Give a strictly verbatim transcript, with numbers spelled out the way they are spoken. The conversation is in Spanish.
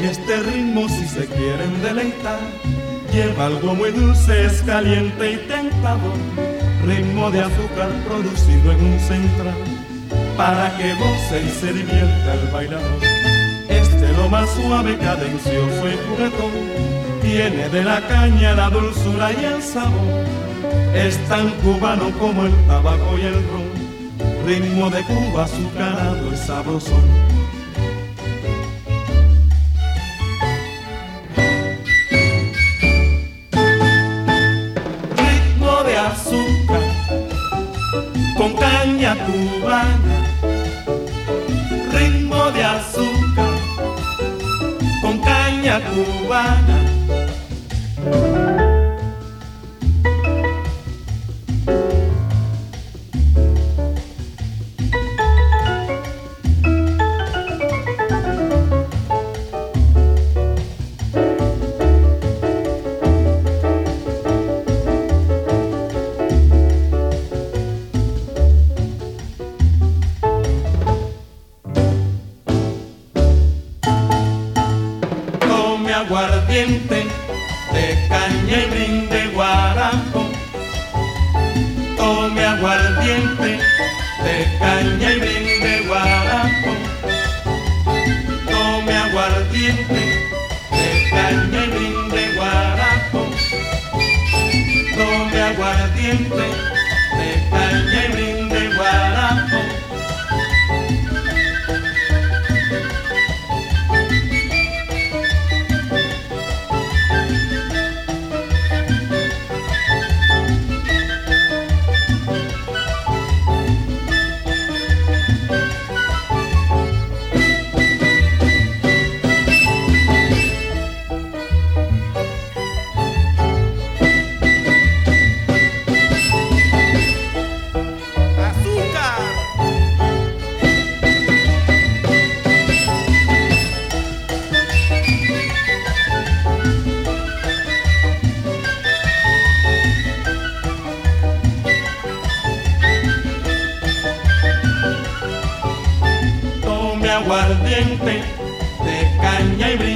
este ritmo si se quieren deleitar, lleva algo muy dulce, es caliente y tentador, ritmo de azúcar producido en un central, para que goce y se divierta el bailador. Este lo más suave, cadencioso y juguetón, tiene de la caña la dulzura y el sabor, es tan cubano como el tabaco y el ron, ritmo de Cuba azucarado y sabrosón. Azúcar con caña cubana, ritmo de azúcar con caña cubana. Aguardiente de caña y brinde guarapo, tome aguardiente de caña y brinde guarapo, tome aguardiente de caña y brinde guarapo, tome aguardiente de caña y brinde guarapo. Aguardiente de caña y brinde